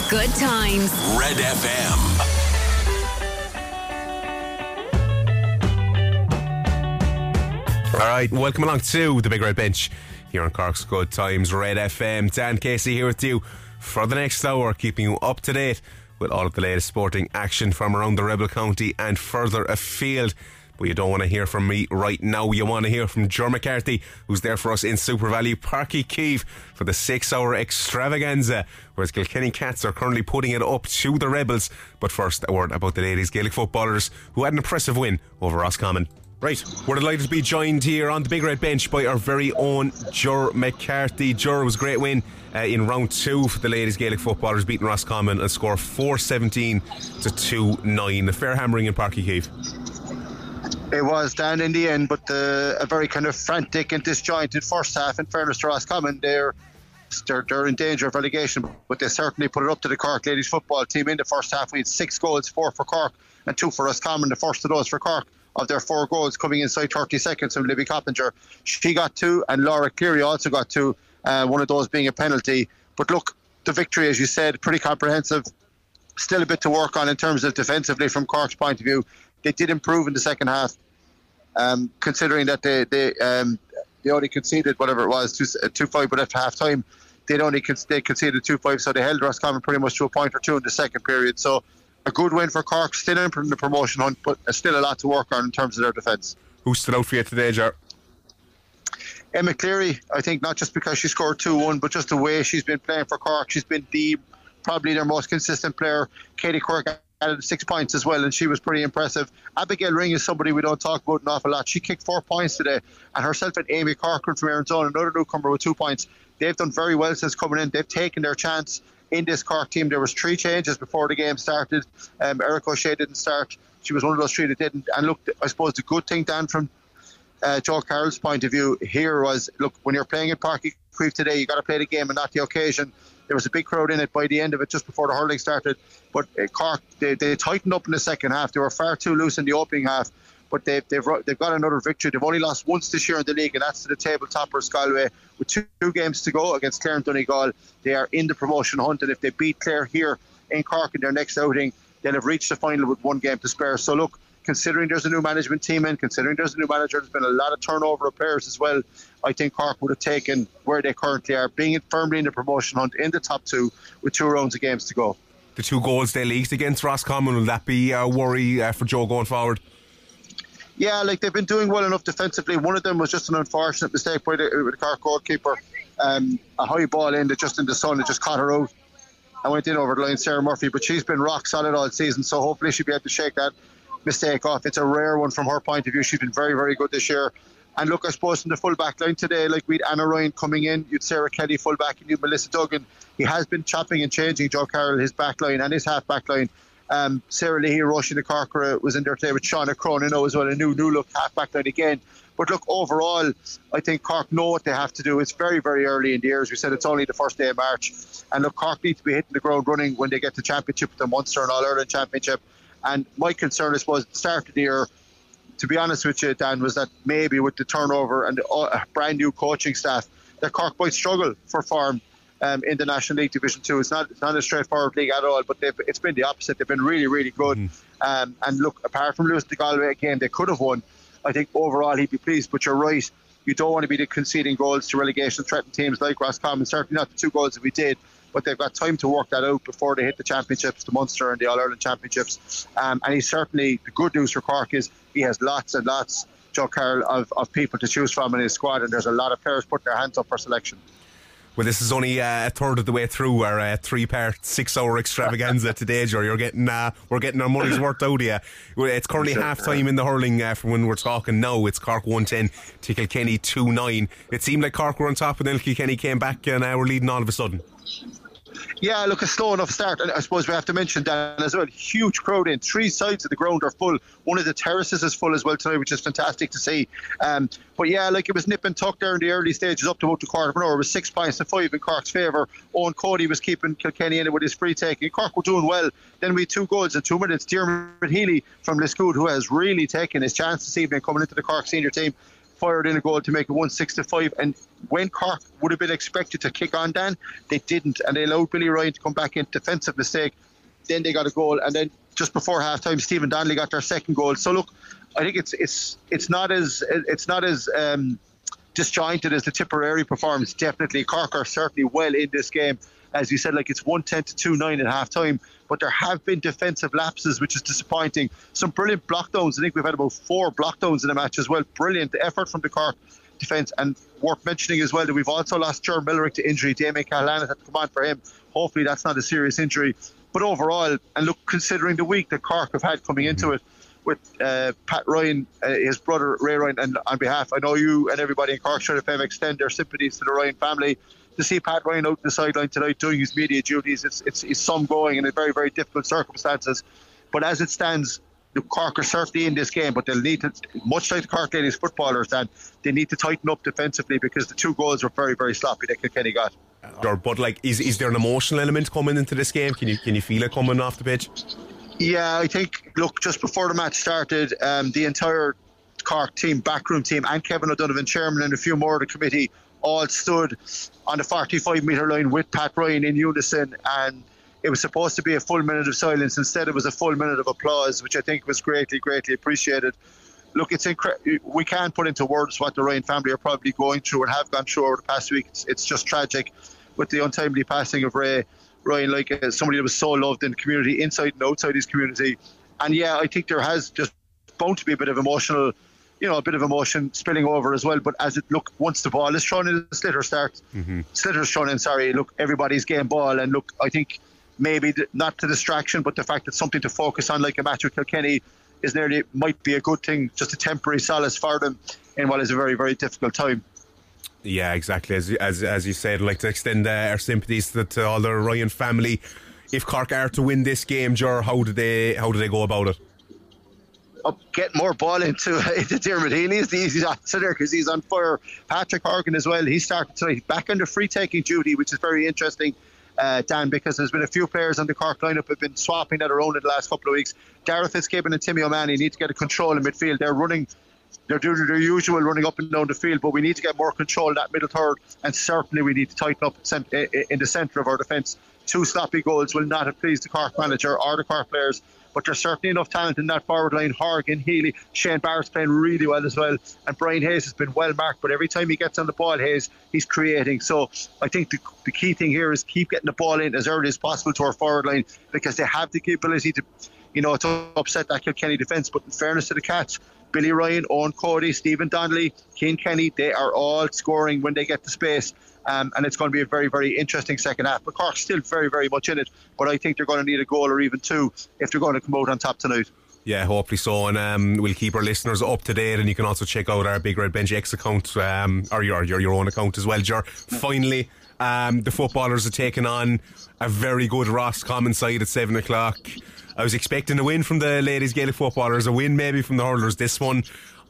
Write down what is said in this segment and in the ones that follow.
Good times. Red FM. Alright, welcome along to the Big Red Bench here on Cork's Good Times, Red FM. Dan Casey here with you for the next hour, keeping you up to date with all of the latest sporting action from around the Rebel County and further afield. But you don't want to hear from me right now. You want to hear from Ger McCarthy, who's there for us in Super Value Parky Keeve for the 6-hour extravaganza, whereas Kilkenny Cats are currently putting it up to the Rebels. But first, a word about the ladies Gaelic footballers who had an impressive win over Roscommon. Right, we're delighted to be joined here on the Big Red Bench by our very own Ger McCarthy. Ger, was a great win in round 2 for the ladies Gaelic footballers, beating Roscommon and score 4-17 to 2-9. A fair hammering in Parky Keeve. It was, Dan, in the end, but a very kind of frantic and disjointed first half. In fairness to Roscommon, they're in danger of relegation, but they certainly put it up to the Cork ladies football team in the first half. We had 6 goals, 4 for Cork and 2 for Roscommon. The first of those for Cork, of their 4 goals coming inside 30 seconds from Libby Coppinger. She got 2, and Laura Cleary also got 2, one of those being a penalty. But look, the victory, as you said, pretty comprehensive. Still a bit to work on in terms of defensively from Cork's point of view. They did improve in the second half, considering that they only conceded whatever it was, 2-5, but at half time they conceded 2-5, so they held Roscommon pretty much to a point or two in the second period. So a good win for Cork, still in the promotion hunt, but still a lot to work on in terms of their defence. Who stood out for you today, Ger? Emma Cleary, I think, not just because she scored 2-1, but just the way she's been playing for Cork. She's been probably their most consistent player. Katie Quirk added 6 points as well, and she was pretty impressive. Abigail Ring is somebody we don't talk about an awful lot. She kicked 4 points today, and herself and Amy Corcoran from Arizona, another newcomer with 2 points. They've done very well since coming in. They've taken their chance in this Cork team. There was 3 changes before the game started. Eric O'Shea didn't start. She was one of those 3 that didn't. And look, I suppose the good thing, Dan, from Joe Carroll's point of view here was, look, when you're playing in Parky Creeve today, you got to play the game and not the occasion. There was a big crowd in it by the end of it, just before the hurling started. But Cork, they tightened up in the second half. They were far too loose in the opening half. But they've got another victory. They've only lost once this year in the league, and that's to the table toppers Galway. With 2 games to go against Clare and Donegal, they are in the promotion hunt. And if they beat Clare here in Cork in their next outing, they'll have reached the final with 1 game to spare. So look, considering there's a new management team in, considering there's a new manager, there's been a lot of turnover of players as well. I think Cork would have taken where they currently are, being firmly in the promotion hunt in the top 2 with 2 rounds of games to go. The 2 goals they leaked against Roscommon, will that be a worry for Joe going forward? Yeah, like they've been doing well enough defensively. One of them was just an unfortunate mistake by the Cork goalkeeper. A high ball in that just in the sun, it just caught her out. I went in over the line, Sarah Murphy, but she's been rock solid all season, so hopefully she'll be able to shake that mistake off. It's a rare one from her point of view. She's been very, very good this year. And look, I suppose in the full back line today, like we'd Anna Ryan coming in, you'd Sarah Kelly full back, and you'd Melissa Duggan. He has been chopping and changing, Joe Carroll, his back line and his half back line. Sarah Leahy, Roisin de Corker was in there today with Shauna Cronin as well, a new look half back line again. But look, overall, I think Cork know what they have to do. It's very, very early in the year. As we said, it's only the first day of March. And look, Cork need to be hitting the ground running when they get the championship with the Munster and All-Ireland Championship. And my concern, I suppose, at the start of the year, to be honest with you, Dan, was that maybe with the turnover and the brand new coaching staff, that Cork might struggle for form in the National League Division 2. It's not a straightforward league at all, but it's been the opposite. They've been really, really good. And look, apart from losing the Galway game, they could have won. I think overall he'd be pleased, but you're right. You don't want to be conceding goals to relegation-threatened teams like Roscommon. Certainly not the 2 goals that we did, but they've got time to work that out before they hit the championships, the Munster and the All-Ireland Championships. And he's certainly, the good news for Cork is he has lots and lots, Joe Carroll, of people to choose from in his squad, and there's a lot of players putting their hands up for selection. Well, this is only a third of the way through our 3-part 6-hour extravaganza today, Joe. We're getting our money's worth out of you. It's currently half time in the hurling from when we're talking now. It's Cork 110 to Kilkenny 2-9. It seemed like Cork were on top, and then Kilkenny came back and we're leading all of a sudden. Yeah, look, a slow enough start. And I suppose we have to mention, Dan, as well, huge crowd in. 3 sides of the ground are full. One of the terraces is full as well tonight, which is fantastic to see. But yeah, like it was nip and tuck there in the early stages up to about the quarter of an hour. It was 6 points to 5 in Cork's favour. Owen Cody was keeping Kilkenny in it with his free taking. Cork were doing well. Then we had 2 goals in 2 minutes. Diarmuid Healy from Liscood, who has really taken his chance this evening coming into the Cork senior team. fired in a goal to make it 1-6-5. And when Cork would have been expected to kick on, Dan, they didn't, and they allowed Billy Ryan to come back in, defensive mistake. Then they got a goal, and then just before half time, Stephen Donnelly got their second goal. So look, I think it's not as disjointed as the Tipperary performance. Definitely, Cork are certainly well in this game. As you said, like it's 1-10 to 2-9 at half time, but there have been defensive lapses, which is disappointing. Some brilliant block downs. I think we've had about 4 block downs in the match as well. Brilliant effort from the Cork defence, and worth mentioning as well that we've also lost Ger Millerick to injury. Damien Callanan had to come on for him. Hopefully that's not a serious injury. But overall, and look, considering the week that Cork have had coming into it, with Pat Ryan, his brother Ray Ryan, and on behalf, I know you and everybody in Cork Shred FM extend their sympathies to the Ryan family. To see Pat Ryan out the sideline tonight doing his media duties, it's some going in very, very difficult circumstances. But as it stands, the Cork are certainly in this game, but they'll need to, much like the Cork ladies footballers, Dan, they need to tighten up defensively, because the 2 goals were very, very sloppy that Kilkenny got. But like, is there an emotional element coming into this game? Can you feel it coming off the pitch? Yeah, I think, look, just before the match started, the entire Cork team, backroom team, and Kevin O'Donovan, chairman, and a few more of the committee all stood on the 45-metre line with Pat Ryan in unison, and it was supposed to be a full minute of silence. Instead, it was a full minute of applause, which I think was greatly, greatly appreciated. Look, it's we can't put into words what the Ryan family are probably going through and have gone through over the past week. It's just tragic with the untimely passing of Ray Ryan, like somebody that was so loved in the community, inside and outside his community. And yeah, I think there has just bound to be a bit of emotional, a bit of emotion spilling over as well. But once the ball is thrown in, the sliotar starts. Sliotar's thrown in, look, everybody's game ball. And look, I think maybe not the distraction, but the fact that something to focus on, like a match with Kilkenny, might be a good thing, just a temporary solace for them in what is a very, very difficult time. Yeah, exactly. As you said, I'd like to extend our sympathies to all the Ryan family. If Cork are to win this game, Ger, how do they go about it? Get more ball into Diarmuid Healy is the easy answer there, because he's on fire. Patrick Horgan as well, he started tonight back under free taking duty, which is very interesting, Dan, because there's been a few players on the Cork lineup have been swapping that around in the last couple of weeks. Darragh Fitzgibbon and Timmy O'Mahony need to get a control in midfield. They're doing their usual running up and down the field, but we need to get more control in that middle third, and certainly we need to tighten up in the centre of our defence. 2 sloppy goals will not have pleased the Cork manager or the Cork players, but there's certainly enough talent in that forward line. Horgan, Healy, Shane Barrett's playing really well as well, and Brian Hayes has been well marked, but every time he gets on the ball, Hayes, he's creating. So I think the key thing here is keep getting the ball in as early as possible to our forward line, because they have the capability to upset that Kilkenny defence. But in fairness to the Cats, Billy Ryan, Owen Cody, Stephen Donnelly, Cian Kenny, they are all scoring when they get the space. And it's going to be a very, very interesting second half. But Cork's still very, very much in it. But I think they're going to need a goal or even 2 if they're going to come out on top tonight. Yeah, hopefully so. And we'll keep our listeners up to date. And you can also check out our Big Red Bench X account, or your own account as well, Ger. Finally, the footballers are taking on a very good Roscommon side at 7 o'clock. I was expecting a win from the ladies Gaelic footballers, a win maybe from the hurlers. This one,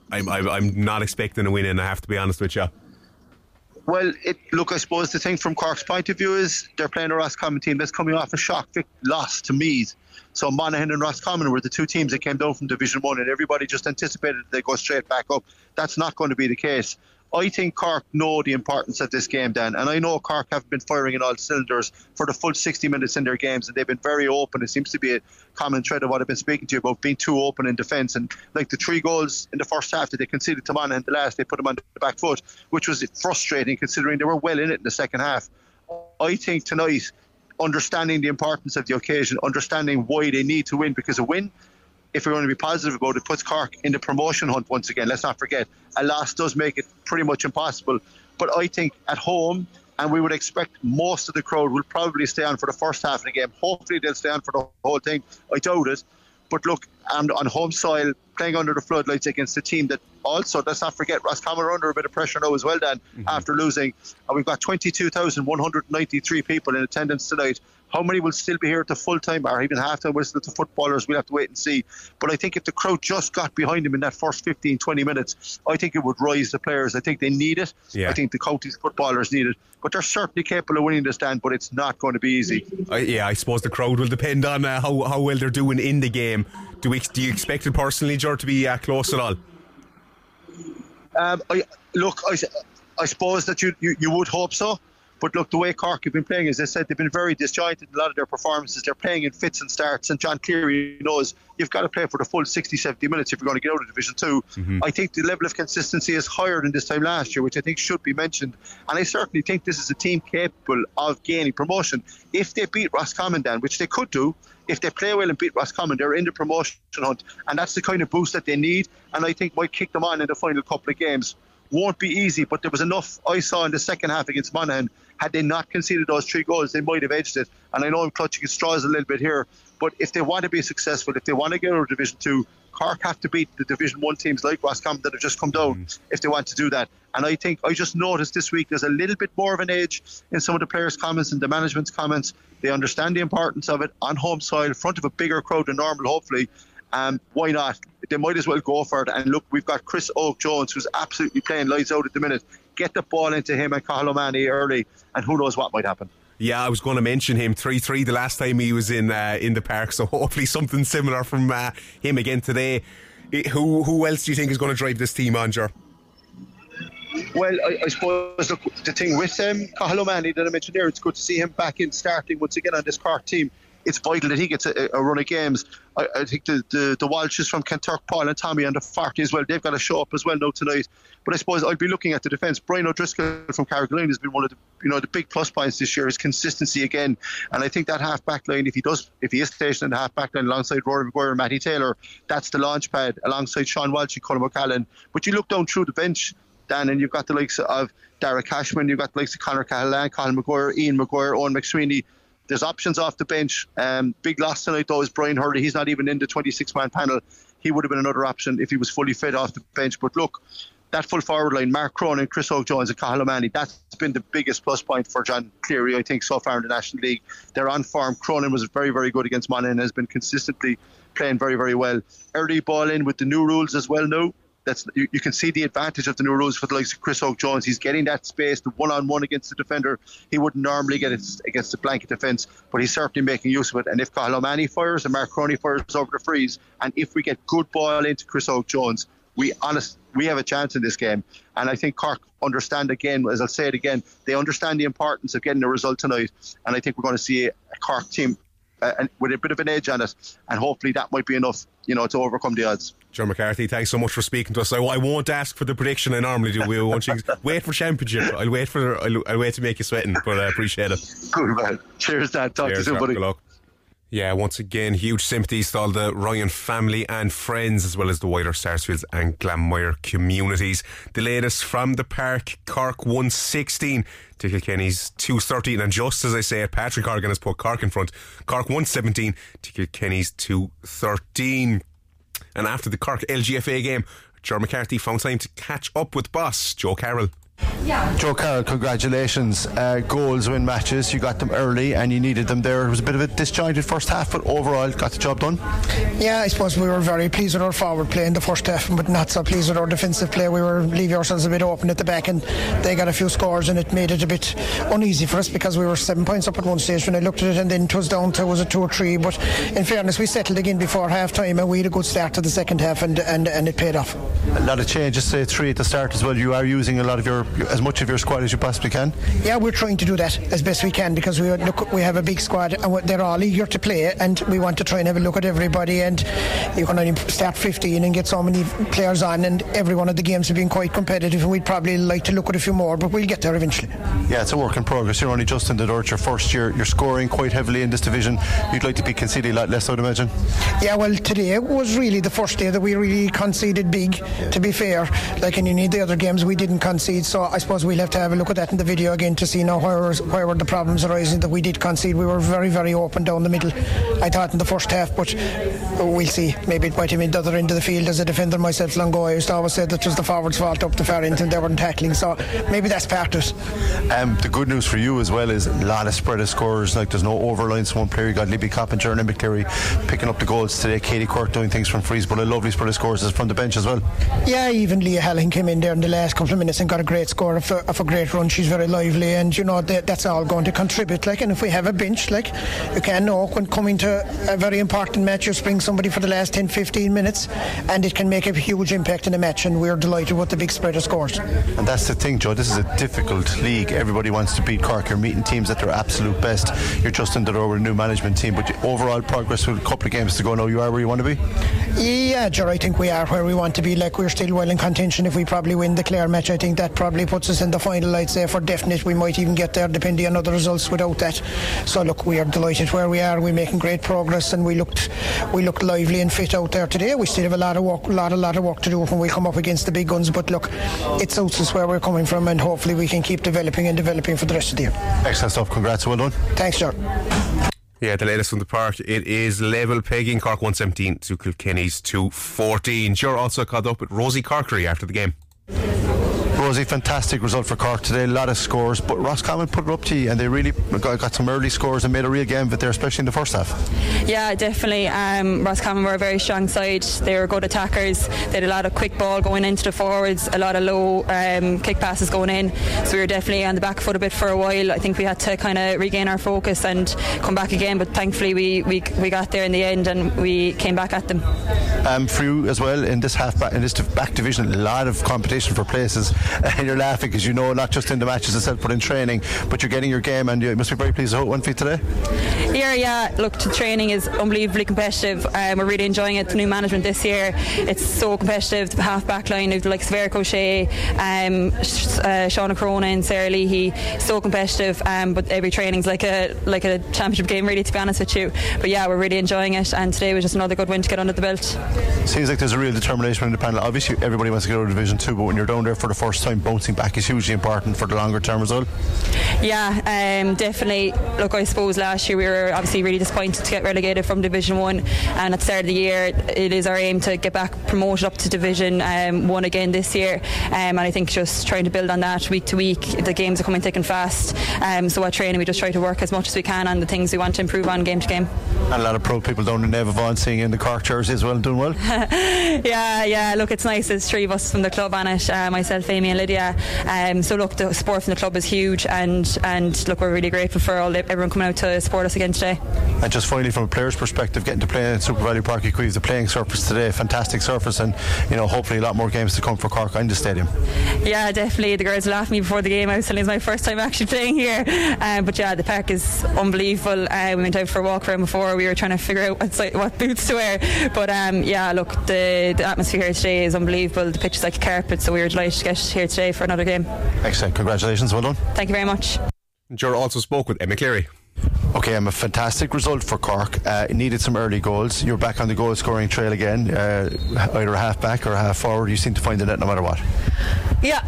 I'm not expecting a win in, I have to be honest with you. Well, I suppose the thing from Cork's point of view is they're playing a Roscommon team that's coming off a shock loss to Meath. So Monaghan and Roscommon were the 2 teams that came down from Division 1, and everybody just anticipated they'd go straight back up. That's not going to be the case. I think Cork know the importance of this game, Dan, and I know Cork have been firing in all cylinders for the full 60 minutes in their games, and they've been very open. It seems to be a common thread of what I've been speaking to you about, being too open in defence. And like the 3 goals in the first half that they conceded to Monaghan, the last, they put them on the back foot, which was frustrating considering they were well in it in the second half. I think tonight, understanding the importance of the occasion, understanding why they need to win, because a win, if we're going to be positive about it, puts Cork in the promotion hunt once again. Let's not forget, a loss does make it pretty much impossible. But I think at home, and we would expect most of the crowd will probably stay on for the first half of the game. Hopefully they'll stay on for the whole thing. I doubt it. But look, on home soil, playing under the floodlights against a team that also, let's not forget, Roscommon are under a bit of pressure now as well, Dan, after losing. And we've got 22,193 people in attendance tonight. How many will still be here at the full time or even half time whistle to footballers? We'll have to wait and see. But I think if the crowd just got behind them in that first 15, 20 minutes, I think it would rise the players. I think they need it. Yeah. I think the county's footballers need it. But they're certainly capable of winning this, Dan, but it's not going to be easy. I suppose the crowd will depend on how well they're doing in the game. Do you expect it personally, Ger, to be close at all? I suppose that you would hope so. But look, the way Cork have been playing, as I said, they've been very disjointed in a lot of their performances. They're playing in fits and starts, and John Cleary knows you've got to play for the full 60, 70 minutes if you're going to get out of Division 2. I think the level of consistency is higher than this time last year, which I think should be mentioned. And I certainly think this is a team capable of gaining promotion. If they beat Roscommon, Dan, which they could do, if they play well and beat Roscommon, they're in the promotion hunt. And that's the kind of boost that they need. And I think might kick them on in the final couple of games. Won't be easy, but there was enough I saw in the second half against Monaghan. Had they not conceded those 3 goals, they might have edged it. And I know I'm clutching at straws a little bit here, but if they want to be successful, if they want to get out of Division 2, Cork have to beat the Division 1 teams like Roscommon that have just come down if they want to do that. And I think I just noticed this week there's a little bit more of an edge in some of the players' comments and the management's comments. They understand the importance of it on home soil, in front of a bigger crowd than normal, hopefully. Why not? They might as well go for it. And look, we've got Chris Oak-Jones, who's absolutely playing lights out at the minute. Get the ball into him and Cathal O'Mahony early, and who knows what might happen. Yeah, I was going to mention him. 3-3 the last time he was in the park, so hopefully something similar from him again today. Who else do you think is going to drive this team on, Ger? Well, I suppose look, the thing with Cathal O'Mahony that I mentioned there, it's good to see him back in starting once again on this Cork team. It's vital that he gets a run of games. I think the Walshes from Kentuck, Paul and Tommy and the 40 as well, they've got to show up as well now tonight. But I suppose I'd be looking at the defence. Brian O'Driscoll from Carrigaline has been one of the big plus points this year, his consistency again. And I think that half back line, if he is stationed in the half back line alongside Rory Maguire and Matty Taylor, that's the launch pad alongside Sean Walsh and Colin McCallan. But you look down through the bench, Dan, and you've got the likes of Dara Cashman, you've got the likes of Conor Cahalane, Colin Maguire, Ian Maguire, Owen McSweeney. There's options off the bench. Big loss tonight though is Brian Hurley. He's not even in the 26-man panel. He would have been another option if he was fully fit off the bench. But look, that full forward line, Mark Cronin, Chris Oak-Jones and Cathal O'Mahony, that's been the biggest plus point for John Cleary, I think, so far in the National League. They're on form. Cronin was very, very good against Monaghan and has been consistently playing very, very well. Early ball in with the new rules as well now. You can see the advantage of the new rules for the likes of Chris Oak-Jones. He's getting that space, the one-on-one against the defender. He wouldn't normally get it against the blanket defence, but he's certainly making use of it. And if Cathal O'Mahony fires and Mark Cronin fires over the freeze, and if we get good ball into Chris Oak-Jones, we have a chance in this game. And I think Cork understand again, as I'll say it again, they understand the importance of getting a result tonight. And I think we're going to see a Cork team with a bit of an edge on it, and hopefully that might be enough, to overcome the odds. Ger McCarthy, thanks so much for speaking to us. I won't ask for the prediction I normally do. We won't wait for championship. I'll wait to make you sweating, but I appreciate it. Good man. Cheers, Dan. Talk to you soon, buddy. Good luck. Yeah, once again, huge sympathies to all the Ryan family and friends, as well as the wider Sarsfields and Glanmire communities. The latest from the park: Cork 116 to Kilkenny's 213, and just as I say it, Patrick Horgan has put Cork in front. Cork 117 to Kilkenny's 213. And after the Cork LGFA game, Ger McCarthy found time to catch up with boss Joe Carroll. Joe Carroll, congratulations. Goals win matches. You got them early and you needed them there. It was a bit of a disjointed first half, but overall got the job done. Yeah, I suppose we were very pleased with our forward play in the first half, but not so pleased with our defensive play. We were leaving ourselves a bit open at the back, and they got a few scores, and it made it a bit uneasy for us because we were 7 points up at one stage when I looked at it, and then it was down to a 2 or 3. But in fairness, we settled again before half time, and we had a good start to the second half, and it paid off. A lot of changes, say 3 at the start as well. You are using a lot of as much of your squad as you possibly can. Yeah, we're trying to do that as best we can, because we have a big squad and they're all eager to play, and we want to try and have a look at everybody, and you can only start 15 and get so many players on, and every one of the games have been quite competitive, and we'd probably like to look at a few more, but we'll get there eventually. Yeah, it's a work in progress. You're only just in the door. It's your first year. You're scoring quite heavily in this division. You'd like to be conceding a lot less, I would imagine. Yeah, well, today was really the first day that we really conceded big, to be fair. Like in any of the other games, we didn't concede, so I suppose we'll have to have a look at that in the video again to see now where were the problems arising that we did concede. We were very, very open down the middle, I thought, in the first half, but we'll see. Maybe it might have been the other end of the field. As a defender myself long ago, I used to always say that it was the forwards' fault up the far end and they weren't tackling, so maybe that's part of it. The good news for you as well is a lot of spread of scores. Like, there's no overlines. One player, you got Libby Coppinger and McCleary picking up the goals today. Katie Quirk doing things from freeze, but a lovely spread of scores from the bench as well. Yeah, even Leah Halling came in there in the last couple of minutes and got a great score score of a great run. She's very lively, and that's all going to contribute. And if we have a bench, you can know when coming to a very important match, you bring somebody for the last 10-15 minutes, and it can make a huge impact in a match. And we're delighted with the big spread of scores. And that's the thing, Joe. This is a difficult league. Everybody wants to beat Cork. You're meeting teams at their absolute best. You're just in the door with a new management team, but overall progress with a couple of games to go now. You are where you want to be? Yeah, Ger, I think we are where we want to be. We're still well in contention. If we probably win the Clare match, I think that probably puts us in the final. I'd say for definite we might even get there depending on other results without that. So look, we are delighted where we are. We're making great progress, and we looked lively and fit out there today. We still have a lot of work to do when we come up against the big guns, but look, it suits us where we're coming from, and hopefully we can keep developing for the rest of the year. Excellent stuff. Congrats. Well done. Thanks, Ger. Yeah, the latest from the park, it is level pegging. Cork 117 to Kilkenny's 214. Ger also caught up with Rosie Corkery after the game. Rosie, fantastic result for Cork today. A lot of scores, but Roscommon put it up to you, and they really got some early scores and made a real game of it there, especially in the first half. Yeah, definitely. Roscommon were a very strong side. They were good attackers. They had a lot of quick ball going into the forwards, a lot of low kick passes going in. So we were definitely on the back foot a bit for a while. I think we had to kind of regain our focus and come back again, but thankfully we got there in the end and we came back at them. For you as well, in this back division, a lot of competition for places. And you're laughing because not just in the matches itself but in training, but you're getting your game, and you must be very pleased with how it went for you today. Yeah, look, the training is unbelievably competitive. We're really enjoying it. The new management this year, it's so competitive. The half back line of Severa Cochet, Shauna Corona and Sarah Leahy, so competitive, but every training's like a championship game really, to be honest with you. But yeah, we're really enjoying it, and today was just another good win to get under the belt. Seems like there's a real determination in the panel. Obviously everybody wants to get out of Division 2, but when you're down there for the first time, bouncing back is hugely important for the longer term as well. Yeah, definitely. Look, I suppose last year we were obviously really disappointed to get relegated from Division 1, and at the start of the year it is our aim to get back promoted up to Division 1 again this year, and I think just trying to build on that week to week. The games are coming thick and fast, so at training we just try to work as much as we can on the things we want to improve on game to game. And a lot of pro people down in Nevavon seeing in the Cork jersey as well and doing well. yeah, look, it's nice. There's three of us from the club on it, myself, Amy and Lydia. So look, the support from the club is huge, and look, we're really grateful for everyone coming out to support us again today. And just finally, from a player's perspective, getting to play in Super Valley Park Equive, the playing surface today, fantastic surface, and hopefully a lot more games to come for Cork in the stadium. Yeah, definitely. The girls laughed at me before the game. I was telling it's my first time actually playing here, but yeah, the park is unbelievable. We went out for a walk around before. We were trying to figure out what boots to wear, but yeah, look, the atmosphere here today is unbelievable. The pitch is like a carpet, so we were delighted to get here today for another game. Excellent, congratulations, well done. Thank you very much. Ger also spoke with Emma Cleary. Okay, a fantastic result for Cork. It needed some early goals. You're back on the goal scoring trail again, either a half back or a half forward. You seem to find the net no matter what. Yeah,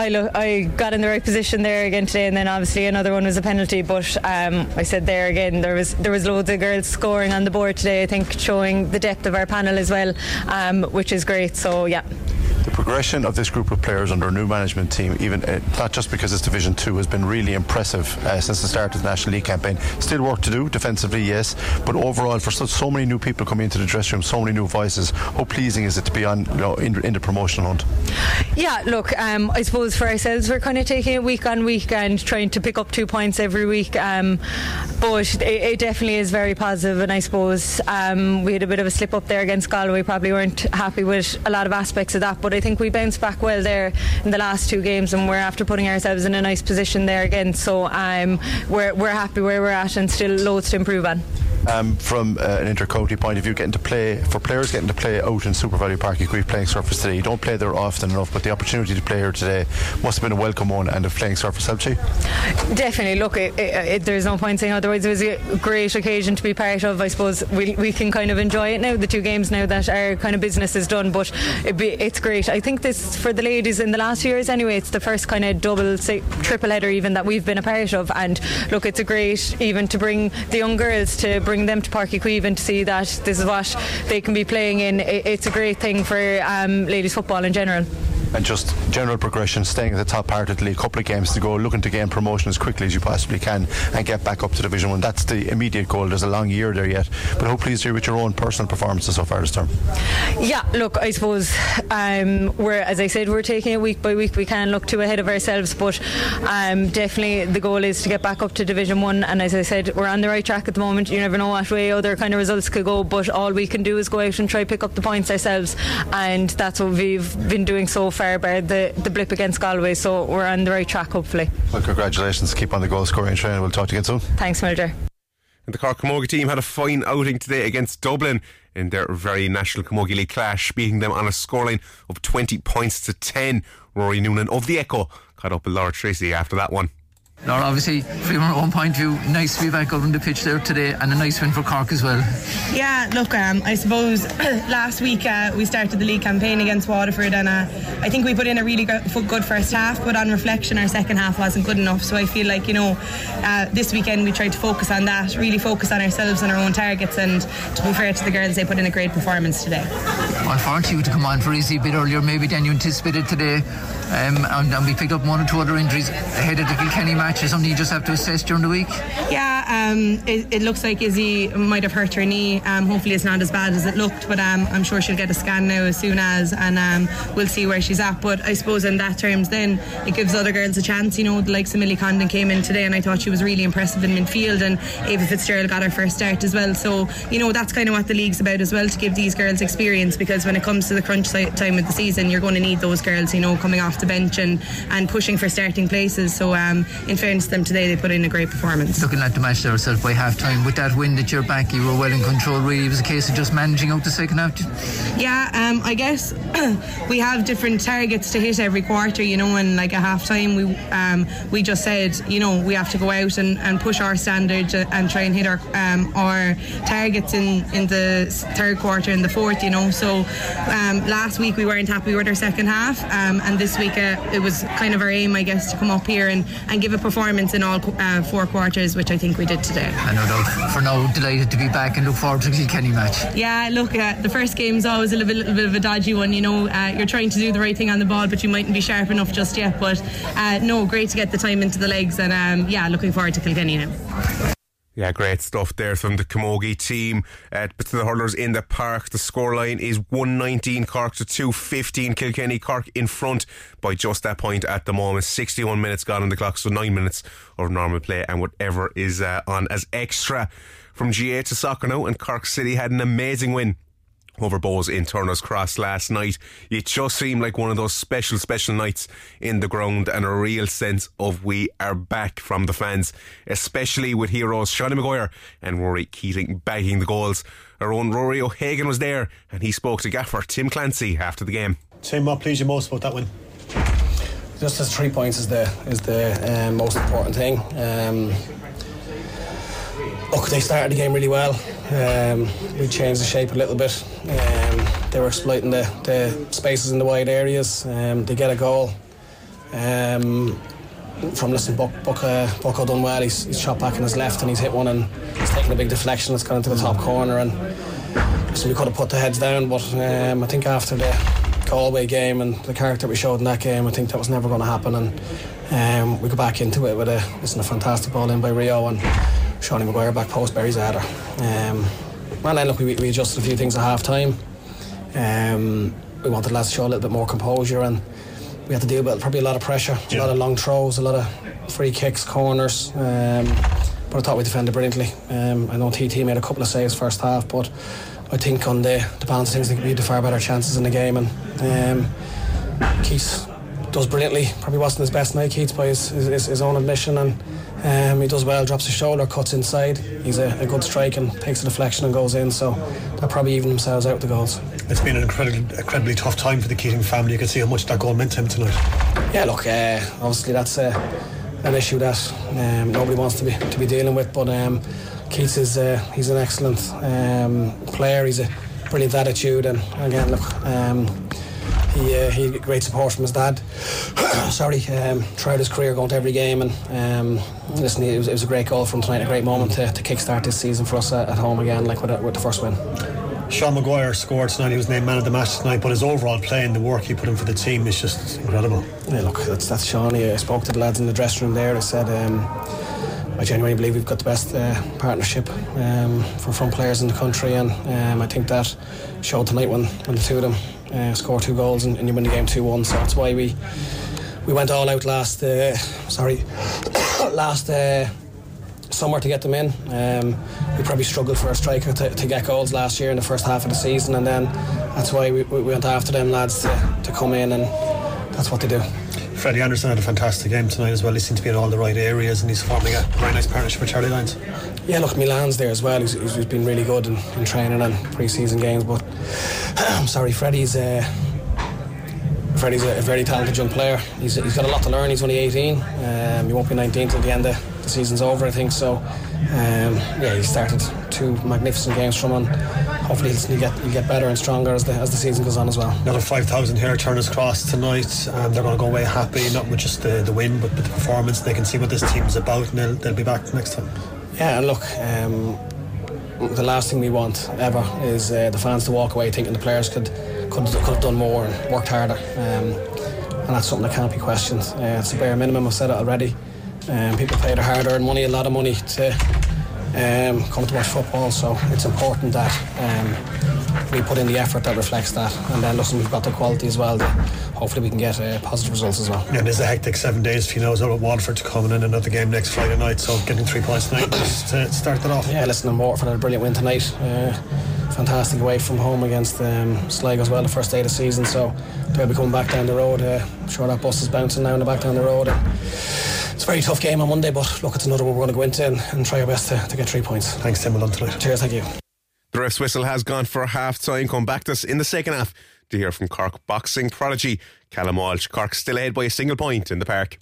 I got in the right position there again today, and then obviously another one was a penalty, but I said there again there was loads of girls scoring on the board today, I think, showing the depth of our panel as well, which is great. So yeah, the progression of this group of players under a new management team, even not just because it's Division 2, has been really impressive since the start of the National League campaign. Still work to do defensively, yes, but overall for so many new people coming into the dressing room, so many new voices, how pleasing is it to be on in the promotional hunt? Yeah, look, I suppose for ourselves we're kind of taking it week on week and trying to pick up 2 points every week, but it definitely is very positive, and I suppose we had a bit of a slip up there against Galway. Probably weren't happy with a lot of aspects of that, but I think we bounced back well there in the last 2 games, and we're after putting ourselves in a nice position there again, so we're happy where we're at and still loads to improve on. From an inter-county point of view, players getting to play out in Super Valley Park Equive playing surface today, you don't play there often enough, but the opportunity to play here today must have been a welcome one, and the playing surface helped you? Definitely. Look, there's no point saying otherwise. It was a great occasion to be part of. I suppose we can kind of enjoy it now, the 2 games now that our kind of business is done, but it's great. I think this, for the ladies in the last few years anyway, it's the first kind of triple header even that we've been a part of, and look, it's a great even to bring the young girls, to bring them to Park Equive and to see that this is what they can be playing in. It's a great thing for ladies football in general. and just general progression, staying at the top part of the league, a couple of games to go, looking to gain promotion as quickly as you possibly can and get back up to Division 1. That's the immediate goal. There's a long year there yet, but hopefully it's with your own personal performances so far this term. Yeah, look, I suppose as I said, we're taking it week by week. We can look too ahead of ourselves, but definitely the goal is to get back up to Division 1, and as I said, we're on the right track at the moment. You never know what way other kind of results could go, but all we can do is go out and try pick up the points ourselves, and that's what we've been doing so far, bar the blip against Galway, so we're on the right track hopefully. Well, congratulations, keep on the goal scoring train. We'll talk to you again soon. Thanks, Mildred. And the Cork Camogie team had a fine outing today against Dublin in their very national Camogie League clash, beating them on a scoreline of 20 points to 10. Rory Noonan of the Echo caught up with Laura Tracy after that one. Laura, obviously, from our own point of view, nice to be back out on the pitch there today, and a nice win for Cork as well. Yeah, look, I suppose last week we started the league campaign against Waterford, and I think we put in a really good first half, but on reflection our second half wasn't good enough. So I feel like, this weekend we tried to focus on that, really focus on ourselves and our own targets, and to be fair to the girls, they put in a great performance today. Unfortunately, you to come on for easy a bit earlier maybe than you anticipated today, and we picked up one or two other injuries ahead of the Kilkenny match. Is something you just have to assess during the week? Yeah, it looks like Izzy might have hurt her knee. Hopefully it's not as bad as it looked, but I'm sure she'll get a scan now as soon as, and we'll see where she's at. But I suppose in that terms then it gives other girls a chance. The likes of Millie Condon came in today and I thought she was really impressive in midfield, and Ava Fitzgerald got her first start as well. So that's kind of what the league's about as well, to give these girls experience, because when it comes to the crunch time of the season, you're going to need those girls coming off the bench and pushing for starting places. So in fairness to them today, they put in a great performance. Looking at the match there yourself by half time, with that win that you're back, you were well in control really. It was a case of just managing out the second half. Yeah, I guess we have different targets to hit every quarter, and like at half time we just said we have to go out and push our standards and try and hit our targets in the third quarter and the fourth. So last week we weren't happy with our second half, and this week it was kind of our aim, I guess, to come up here and give a performance in all four quarters, which I think we did today. I no doubt. For now, delighted to be back and look forward to the Kilkenny match. Yeah, look, the first game's always a little bit of a dodgy one. You're trying to do the right thing on the ball, but you mightn't be sharp enough just yet. But no, great to get the time into the legs, and looking forward to Kilkenny now. Yeah, great stuff there from the Camogie team. But to the hurlers in the park, the scoreline is 119 Cork to 215 Kilkenny. Cork in front by just that point at the moment. 61 minutes gone on the clock, so 9 minutes of normal play, and whatever is on as extra. From GA to soccer now, and Cork City had an amazing win over Bohs in Turner's Cross last night. It just seemed like one of those special nights in the ground, and a real sense of we are back from the fans, especially with heroes Shawnee Maguire and Rory Keating bagging the goals. Our own Rory O'Hagan was there, and he spoke to gaffer Tim Clancy after the game. Tim, what pleased you most about that win? Just as 3 points is the most important thing. Look, they started the game really well. We changed the shape a little bit. They were exploiting the spaces in the wide areas. They get a goal from Bucko done well. He's shot back in his left and he's hit one, and he's taken a big deflection that's gone into the top corner, and so we could have put the heads down, but I think after the Galway game and the character we showed in that game, I think that was never going to happen, and we go back into it with a fantastic ball in by Rio and Shawnee Maguire back post, buries a header. And then look, we adjusted a few things at half time. We wanted lads to show a little bit more composure, and we had to deal with probably a lot of pressure, a lot of long throws, a lot of free kicks, corners. But I thought we defended brilliantly. I know TT made a couple of saves first half, but I think on the balance of things, they could be the far better chances in the game. And Keats does brilliantly. Probably wasn't his best night, Keats, by his own admission, and he does well, drops his shoulder, cuts inside. He's a good strike and takes a deflection and goes in, so they'll probably even themselves out with the goals. It's been an incredibly tough time for the Keating family. You can see how much that goal meant to him tonight. Yeah, look, obviously that's an issue that nobody wants to be dealing with, but Keats is he's an excellent player. He's a brilliant attitude, and again, look, he had great support from his dad. Throughout his career, going to every game, and listen, it was a great goal from tonight, a great moment to kickstart this season for us at home again, like with the first win. Sean Maguire scored tonight. He was named man of the match tonight, but his overall play and the work he put in for the team is just incredible. Yeah, look, that's Sean. I spoke to the lads in the dressing room there. I said I genuinely believe we've got the best partnership for front players in the country, and I think that showed tonight when the two of them score 2 goals and you win the game 2-1. So that's why we went all out last summer to get them in. We probably struggled for a striker to get goals last year in the first half of the season, and then that's why we went after them lads to come in, and that's what they do. Freddie Anderson had a fantastic game tonight as well. He seemed to be in all the right areas, and he's forming a very nice partnership with Charlie Lyons. Yeah, look, Milan's there as well. He's been really good in training and pre-season games, but I'm sorry, Freddie's a very talented young player. He's got a lot to learn. He's only 18. He won't be 19 till the end of the season's over, I think. So, he started 2 magnificent games from him. Hopefully he'll get better and stronger as the season goes on as well. Another 5,000 here, Turner's Cross tonight. They're going to go away happy, not with just the win, but with the performance. They can see what this team is about, and they'll be back next time. Yeah, and look, the last thing we want ever is the fans to walk away thinking the players could have done more and worked harder, and that's something that can't be questioned. It's a bare minimum. I've said it already. People pay their hard-earned money, a lot of money, to come to watch football, so it's important that we put in the effort that reflects that, and then listen, we've got the quality as well. Hopefully we can get positive results as well. Yeah, it is a hectic 7 days for you now as well, with Waterford coming in another game next Friday night, so getting 3 points tonight just to start it off. Yeah, listen, and Waterford had a brilliant win tonight. Fantastic away from home against Sligo as well, the first day of the season, so they'll be coming back down the road. I'm sure that bus is bouncing now and back down the road. It's a very tough game on Monday, but look, it's another one we're going to go into and try our best to get 3 points. Thanks, Tim. Well done tonight. Cheers, thank you. The ref's whistle has gone for half time. Come back to us in the second half to hear from Cork boxing prodigy Callum Walsh. Cork still ahead by a single point in the park.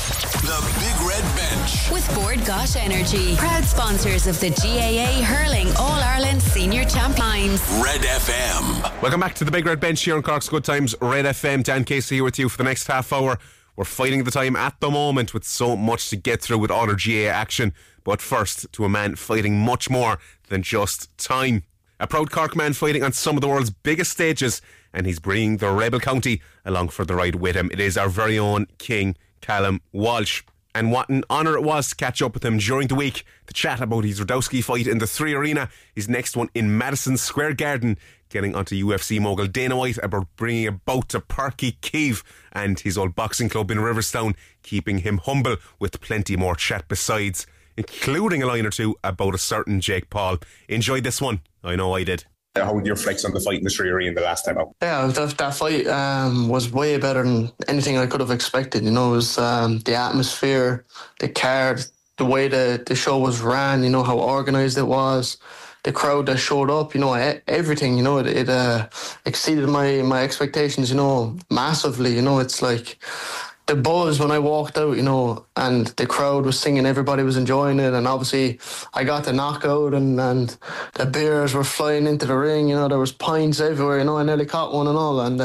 The Big Red Bench with Ford Gosh Energy, proud sponsors of the GAA Hurling All-Ireland Senior Champions. Red FM. Welcome back to the Big Red Bench here on Cork's Good Times Red FM. Dan Casey here with you for the next half hour. We're fighting the time at the moment with so much to get through with all our GAA action. But first, to a man fighting much more than just time. A proud Cork man fighting on some of the world's biggest stages, and he's bringing the Rebel County along for the ride with him. It is our very own King, Callum Walsh. And what an honour it was to catch up with him during the week to chat about his Radowski fight in the 3 Arena, his next one in Madison Square Garden, getting onto UFC mogul Dana White about bringing a bout to Perky Keeve, and his old boxing club in Riverstown, keeping him humble with plenty more chat besides, including a line or two about a certain Jake Paul. Enjoyed this one. I know I did. How would your flex on the fight in the 3 Arena the last time out? Yeah, that fight was way better than anything I could have expected. You know, it was the atmosphere, the card, the way the show was ran, you know, how organised it was, the crowd that showed up, you know, everything, you know, it exceeded my expectations, you know, massively. You know, it's like the buzz when I walked out, you know, and the crowd was singing, everybody was enjoying it, and obviously I got the knockout and the beers were flying into the ring, you know, there was pints everywhere, you know, I nearly caught one and all, and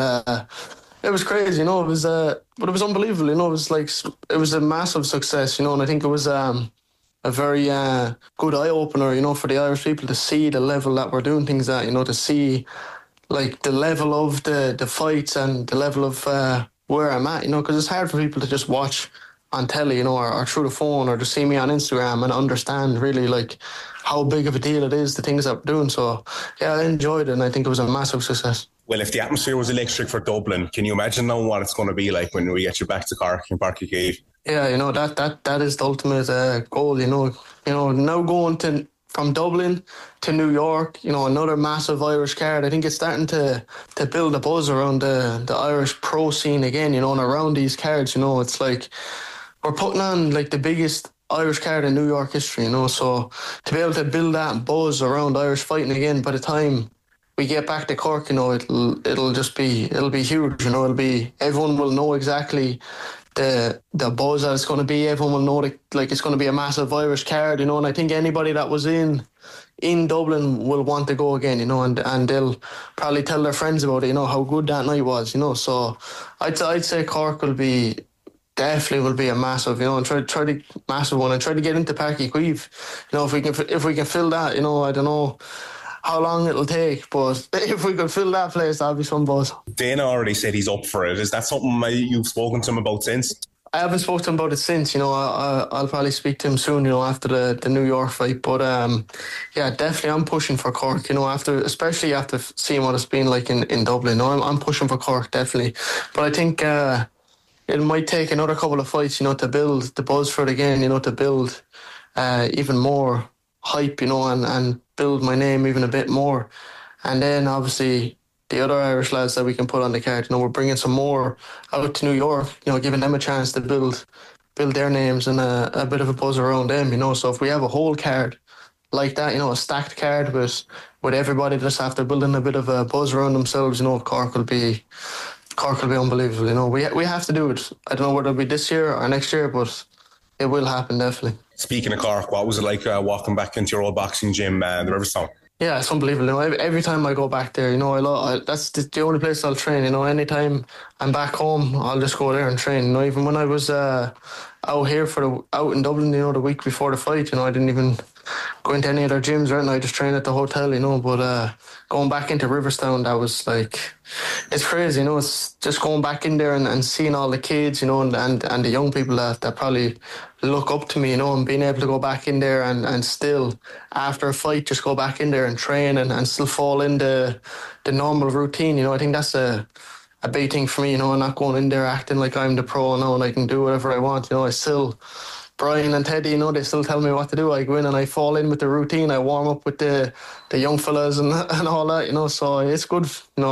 it was crazy, you know, but it was unbelievable, you know, it was a massive success, you know, and I think it was a very good eye-opener, you know, for the Irish people to see the level that we're doing things at, you know, to see like the level of the fights and the level of where I'm at, you know, because it's hard for people to just watch on telly, you know, or through the phone, or to see me on Instagram and understand really like how big of a deal it is, the things that we're doing. So yeah, I enjoyed it, and I think it was a massive success. Well, if the atmosphere was electric for Dublin, can you imagine now what it's going to be like when we get you back to Cork and Páirc Uí Chaoimh? Yeah, you know, that is the ultimate goal, you know, now going from Dublin to New York, you know, another massive Irish card. I think it's starting to build a buzz around the Irish pro scene again, you know, and around these cards, you know, it's like we're putting on like the biggest Irish card in New York history, you know, so to be able to build that buzz around Irish fighting again, by the time we get back to Cork, you know, it'll be huge, you know, everyone will know exactly the buzz that it's going to be. Everyone will know that like it's going to be a massive Irish card, you know, and I think anybody that was in Dublin will want to go again, you know, and they'll probably tell their friends about it, you know, how good that night was, you know. So I'd say Cork will be a massive, you know, and try to massive one, and try to get into Páirc Uí Chaoimh, you know, if we can fill that, you know. I don't know how long it'll take, but if we could fill that place, that'd be some buzz. Dana already said he's up for it. Is that something you've spoken to him about since? I haven't spoken to him about it since. I'll probably speak to him soon, after the New York fight. But yeah, definitely I'm pushing for Cork, especially after seeing what it's been like in Dublin. I'm pushing for Cork, definitely. But I think it might take another couple of fights, to build the buzz for it again, to build even more hype, and build my name even a bit more. And then obviously the other Irish lads that we can put on the card, we're bringing some more out to New York, giving them a chance to build their names and a bit of a buzz around them, So if we have a whole card like that, a stacked card with everybody just after building a bit of a buzz around themselves, Cork will be unbelievable. We have to do it. I don't know whether it'll be this year or next year, but it will happen definitely. Speaking of Cork, what was it like walking back into your old boxing gym, the Riverstone? Yeah, it's unbelievable. Every time I go back there, that's the only place I'll train. Anytime I'm back home, I'll just go there and train. Even when I was out here out in Dublin, the week before the fight, I didn't even go into any other gyms, right? And I just trained at the hotel, But going back into Riverstone, that was it's crazy, It's just going back in there and seeing all the kids, and the young people that probably look up to me, and being able to go back in there and still, after a fight, just go back in there and train and still fall into the normal routine, I think that's a big thing for me, I'm not going in there acting like I'm the pro now and I can do whatever I want, I still... Brian and Teddy, they still tell me what to do. I go in and I fall in with the routine. I warm up with the young fellas and all that, so it's good.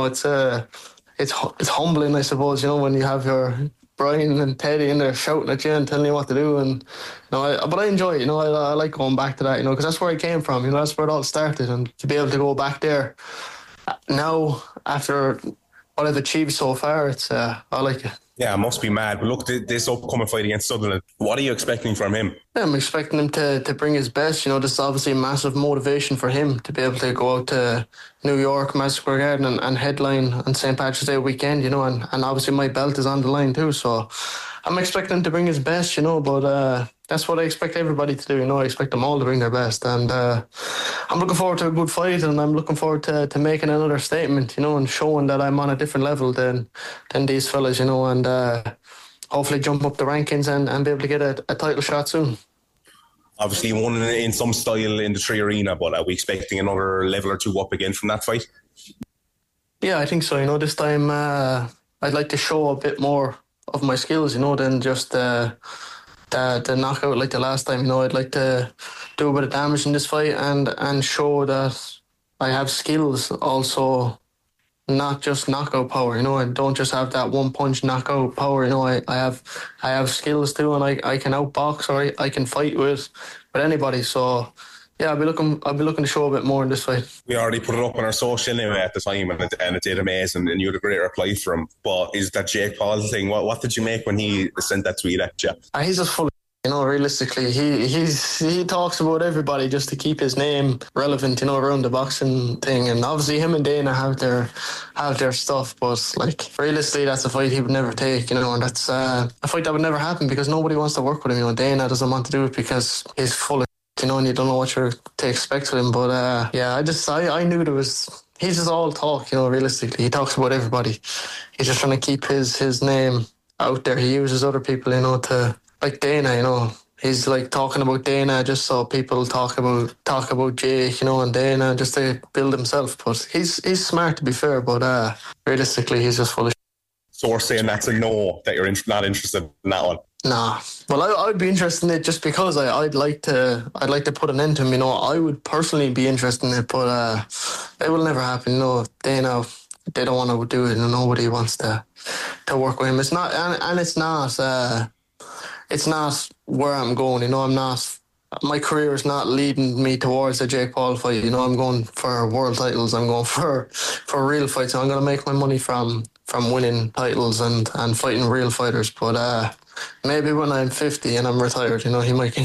It's humbling, I suppose, when you have your Brian and Teddy in there shouting at you and telling you what to do. And but I enjoy it, I like going back to that, because that's where I came from, that's where it all started. And to be able to go back there now after what I've achieved so far, I like it. Yeah, it must be mad. But look, this upcoming fight against Sutherland, what are you expecting from him? Yeah, I'm expecting him to bring his best. This is obviously a massive motivation for him to be able to go out to New York, Madison Square Garden and headline on St. Patrick's Day weekend, and obviously my belt is on the line too. So I'm expecting him to bring his best, but that's what I expect everybody to do. I expect them all to bring their best. And I'm looking forward to a good fight, and I'm looking forward to making another statement, and showing that I'm on a different level than these fellas, and hopefully jump up the rankings and be able to get a title shot soon. Obviously, you won in some style in the Three Arena, but are we expecting another level or two up again from that fight? Yeah, I think so. This time I'd like to show a bit more of my skills, than just the knockout like the last time. I'd like to do a bit of damage in this fight and show that I have skills also, not just knockout power. I don't just have that one punch knockout power. I have skills too, and I can outbox, or I can fight with anybody. So yeah, I'll be looking to show a bit more in this fight. We already put it up on our social anyway at the time, and it did amazing, and you had a great reply from him. But is that Jake Paul thing? What did you make when he sent that tweet at you? He's just full of, realistically, he talks about everybody just to keep his name relevant, around the boxing thing. And obviously him and Dana have their stuff, but realistically, that's a fight he would never take, and that's a fight that would never happen because nobody wants to work with him. Dana doesn't want to do it because he's full of, and you don't know what you're to expect with him. But yeah, I knew he's just all talk, realistically. He talks about everybody. He's just trying to keep his name out there. He uses other people, to, like Dana, he's talking about Dana just so people talk about Jake, and Dana just to build himself. But he's smart, to be fair, but realistically, he's just full of shit. So we're saying that's a no, that you're not interested in that one? Nah. Well, I'd be interested in it just because I'd like to put an end to him. I would personally be interested in it, but it will never happen. Dana, they don't want to do it, and nobody wants to work with him. It's not, and it's not. It's not where I'm going. I'm not. My career is not leading me towards a Jake Paul fight. I'm going for world titles. I'm going for real fights. I'm going to make my money from winning titles and fighting real fighters. But maybe when I'm 50 and I'm retired, you know, he might.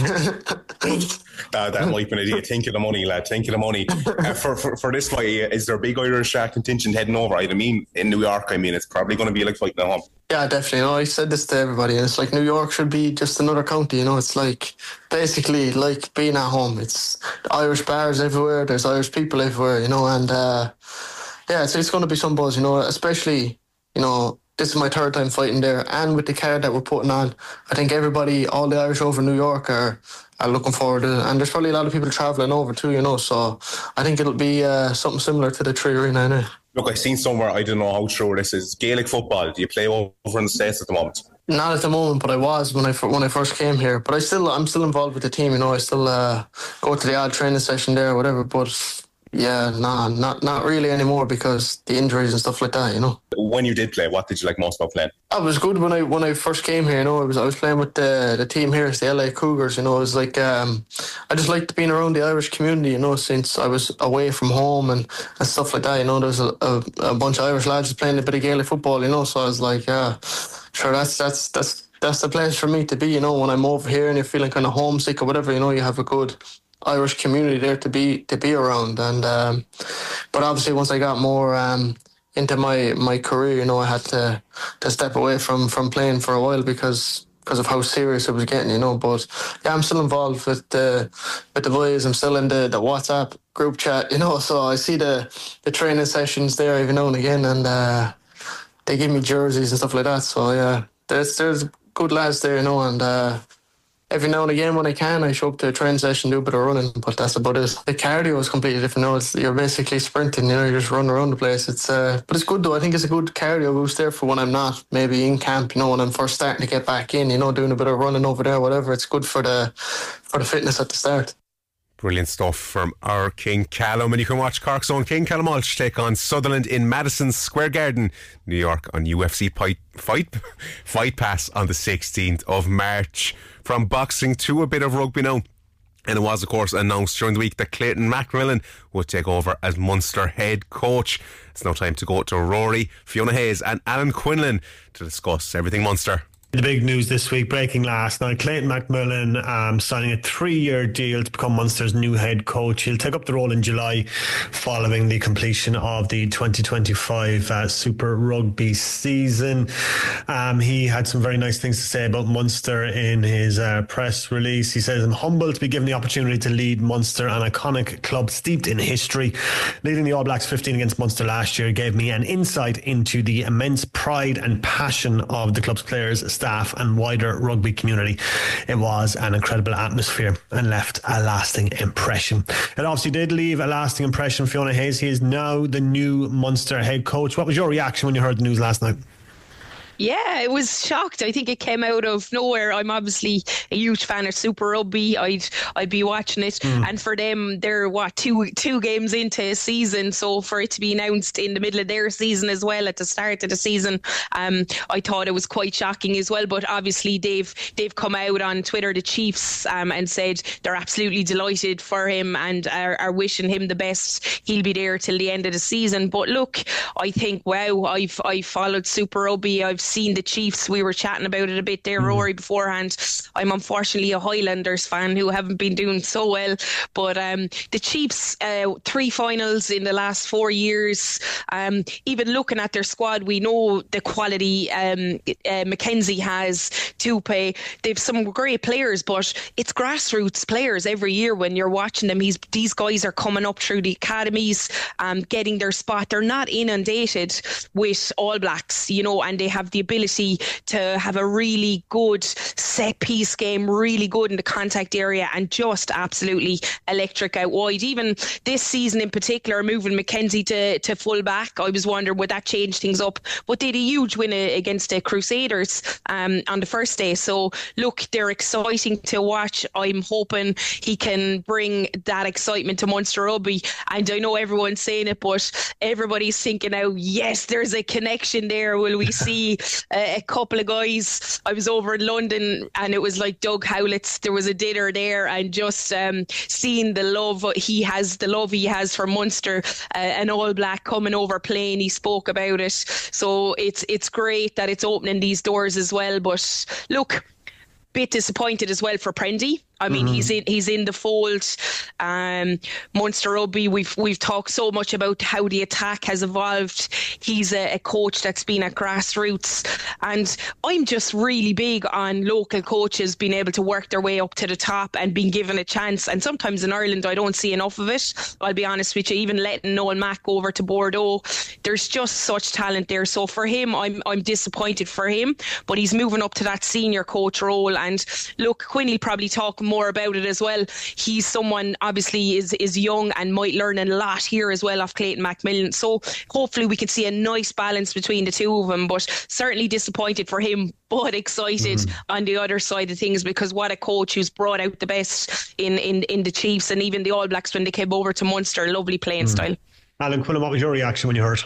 That might be an idea. Think of the money, lad. Think of the money. For this fight, is there a big Irish contingent heading over? I mean, in New York, it's probably going to be like fighting at home. Yeah, definitely. You know, I said this to everybody, and it's like New York should be just another county. You know, it's like basically like being at home. It's Irish bars everywhere. There's Irish people everywhere. You know, and it's going to be some buzz. You know, especially this is my third time fighting there, and with the card that we're putting on, I think everybody, all the Irish over New York are looking forward to it. And there's probably a lot of people travelling over too, so I think it'll be something similar to the Tree Arena anyway. Look, I've seen somewhere, I don't know how true this is, Gaelic football. Do you play over in the States at the moment? Not at the moment, but I was when I first came here. But I'm still involved with the team, I still go to the odd training session there or whatever, but yeah, not really anymore because the injuries and stuff like that, When you did play, what did you like most about playing? I was good when I first came here, I was playing with the team here, it's the LA Cougars, it was like I just liked being around the Irish community, since I was away from home and stuff like that, there was a bunch of Irish lads playing a bit of Gaelic football, so I was like, yeah, sure, that's the place for me to be, when I'm over here and you're feeling kind of homesick or whatever, you have a good Irish community there to be around, and but obviously once I got more into my career, I had to step away from playing for a while because of how serious it was getting, But yeah, I'm still involved with the boys. I'm still in the WhatsApp group chat, So I see the training sessions there every now and again, and they give me jerseys and stuff like that. So yeah, there's good lads there, and every now and again when I can, I show up to a training session, do a bit of running, but that's about it. The cardio is completely different. You're basically sprinting, you're just running around the place. But it's good though. I think it's a good cardio boost there for when I'm not maybe in camp, when I'm first starting to get back in, doing a bit of running over there, whatever. It's good for the fitness at the start. Brilliant stuff from our King Callum, and you can watch Cork's own King Callum Walsh take on Sutherland in Madison Square Garden, New York on UFC Fight Pass on the 16th of March. From boxing to a bit of rugby now. And it was, of course, announced during the week that Clayton McMillan would take over as Munster head coach. It's now time to go to Rory, Fiona Hayes and Alan Quinlan to discuss everything Munster. The big news this week, breaking last night, Clayton McMillan signing a 3-year deal to become Munster's new head coach. He'll take up the role in July following the completion of the 2025 Super Rugby season. He had some very nice things to say about Munster in his press release. He says, I'm humbled to be given the opportunity to lead Munster, an iconic club steeped in history. Leading the All Blacks 15 against Munster last year gave me an insight into the immense pride and passion of the club's players, staff and wider rugby community. It was an incredible atmosphere and left a lasting impression. It obviously did leave a lasting impression. Fiona Hayes, he is now the new Munster head coach. What was your reaction when you heard the news last night? Yeah, it was shocked. I think it came out of nowhere. I'm obviously a huge fan of Super Rugby. I'd be watching it, and for them, they're two games into a season. So for it to be announced in the middle of their season as well, at the start of the season, I thought it was quite shocking as well. But obviously, they've come out on Twitter, the Chiefs, and said they're absolutely delighted for him and are wishing him the best. He'll be there till the end of the season. But look, I think I've followed Super Rugby. I've seen the Chiefs. We were chatting about it a bit there, Rory, beforehand. I'm unfortunately a Highlanders fan who haven't been doing so well, but the Chiefs, 3 finals in the last 4 years. Even looking at their squad, we know the quality Mackenzie has, Tupe. They've some great players, but it's grassroots players every year when you're watching them. These guys are coming up through the academies, getting their spot. They're not inundated with All Blacks, and they have the ability to have a really good set piece game, really good in the contact area, and just absolutely electric out wide. Even this season in particular, moving Mackenzie to full back, I was wondering would that change things up, but they had a huge win against the Crusaders on the first day. So look, they're exciting to watch. I'm hoping he can bring that excitement to Munster Rugby, and I know everyone's saying it, but everybody's thinking now, yes, there's a connection there. Will we see a couple of guys. I was over in London and it was like Doug Howlett's. There was a dinner there, and just seeing the love he has for Munster, an All Black coming over playing. He spoke about it, so it's great that it's opening these doors as well. But look, bit disappointed as well for Prendy. I mean, he's in the fold. Munster Rugby, we've talked so much about how the attack has evolved. He's a coach that's been at grassroots, and I'm just really big on local coaches being able to work their way up to the top and being given a chance. And sometimes in Ireland, I don't see enough of it. I'll be honest with you. Even letting Noel Mack go over to Bordeaux, there's just such talent there. So for him, I'm disappointed for him, but he's moving up to that senior coach role. And look, Quinley probably talk more about it as well. He's someone obviously is young and might learn a lot here as well off Clayton Macmillan. So hopefully we can see a nice balance between the two of them. But certainly disappointed for him, but excited on the other side of things, because what a coach who's brought out the best in the Chiefs and even the All Blacks when they came over to Munster. Lovely playing style. Alan Quillen, what was your reaction when you heard?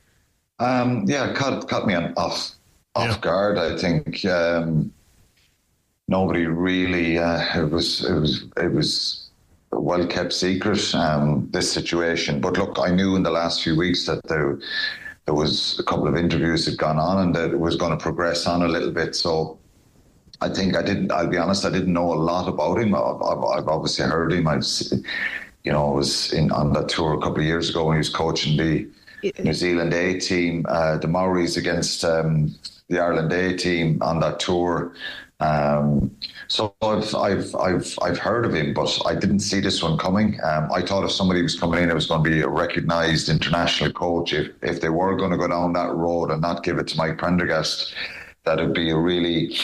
Caught me off guard. I think nobody really. It was a well kept secret, this situation. But look, I knew in the last few weeks that there was a couple of interviews that had gone on and that it was going to progress on a little bit. So I think I'll be honest, I didn't know a lot about him. I've obviously heard him. I was on that tour a couple of years ago when he was coaching the New Zealand A team, the Maoris against the Ireland A team on that tour. So I've heard of him, but I didn't see this one coming. I thought if somebody was coming in, it was going to be a recognised international coach. If they were going to go down that road and not give it to Mike Prendergast, that would be a really.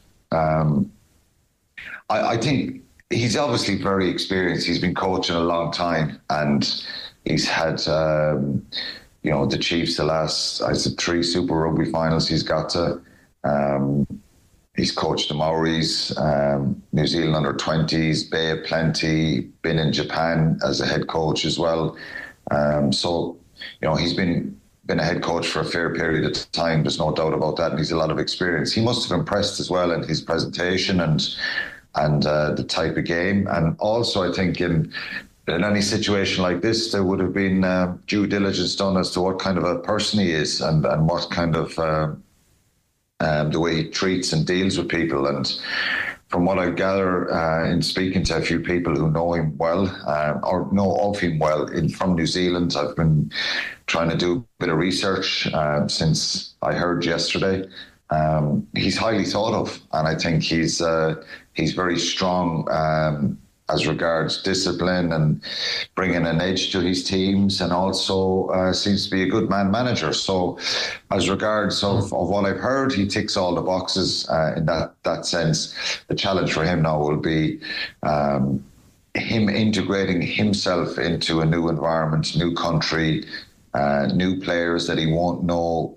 I think he's obviously very experienced. He's been coaching a long time, and he's had the Chiefs the last 3 Super Rugby finals. He's got to. He's coached the Maoris, New Zealand under-20s, Bay of Plenty, been in Japan as a head coach as well. So he's been a head coach for a fair period of time. There's no doubt about that, and he's a lot of experience. He must have impressed as well in his presentation and the type of game. And also, I think in any situation like this, there would have been due diligence done as to what kind of a person he is and what kind of the way he treats and deals with people. And from what I gather in speaking to a few people who know him well or know of him well from New Zealand, I've been trying to do a bit of research since I heard yesterday. He's highly thought of, and I think he's very strong as regards discipline and bringing an edge to his teams, and also seems to be a good man manager. So as regards of what I've heard, he ticks all the boxes in that sense. The challenge for him now will be him integrating himself into a new environment, new country, new players that he won't know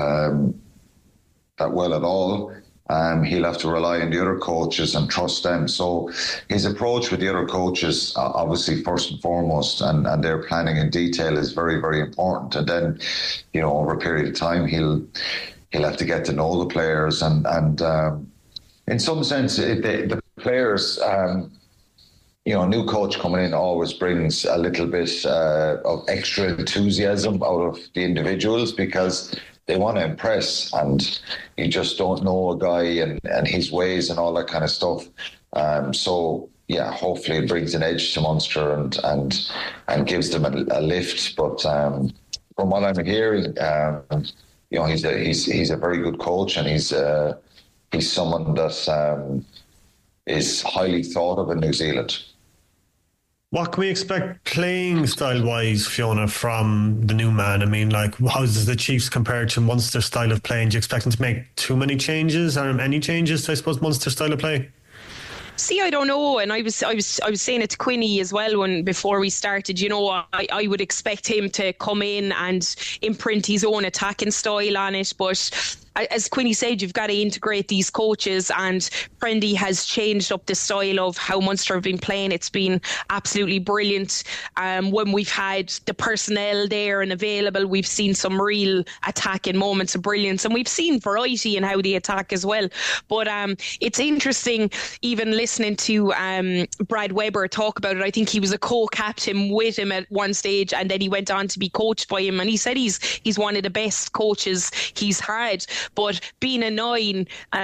that well at all. He'll have to rely on the other coaches and trust them. So his approach with the other coaches, obviously first and foremost, and their planning in detail is very, very important. And then, over a period of time, he'll have to get to know the players, and in some sense, the players. A new coach coming in always brings a little bit of extra enthusiasm out of the individuals, because they want to impress, and you just don't know a guy and his ways and all that kind of stuff. So yeah, hopefully it brings an edge to Munster and gives them a lift. But from what I'm hearing, he's a very good coach, and he's someone that is highly thought of in New Zealand. What can we expect playing style-wise, Fiona, from the new man? I mean, how does the Chiefs compare to Munster's style of playing? Do you expect them to make too many changes, or any changes to, I suppose, Munster's style of play? See, I don't know, and I was saying it to Quinny as well before we started. I would expect him to come in and imprint his own attacking style on it, but as Quinny said, you've got to integrate these coaches, and Prendy has changed up the style of how Munster have been playing. It's been absolutely brilliant. When we've had the personnel there and available, we've seen some real attacking moments of brilliance, and we've seen variety in how they attack as well. But it's interesting, even listening to Brad Weber talk about it. I think he was a co-captain with him at one stage, and then he went on to be coached by him, and he said he's one of the best coaches he's had. But being a 9,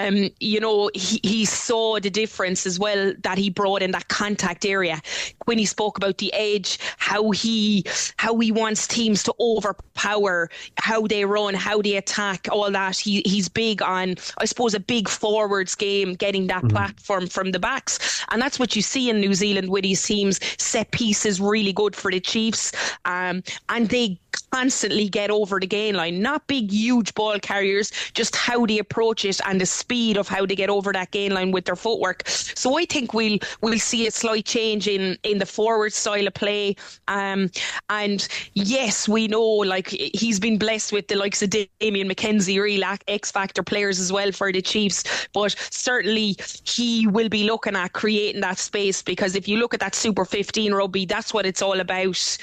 he saw the difference as well that he brought in that contact area. When he spoke about the edge, how he wants teams to overpower how they run, how they attack, all that. He's big on, I suppose, a big forwards game, getting that platform from the backs, and that's what you see in New Zealand with these teams. Set piece is really good for the Chiefs, and they constantly get over the gain line. Not big, huge ball carriers, just how they approach it and the speed of how they get over that gain line with their footwork. So I think we'll see a slight change in the forward style of play. And yes, we know, like, he's been blessed with the likes of Damien McKenzie, real X-factor players as well for the Chiefs. But certainly he will be looking at creating that space, because if you look at that Super 15 rugby, that's what it's all about.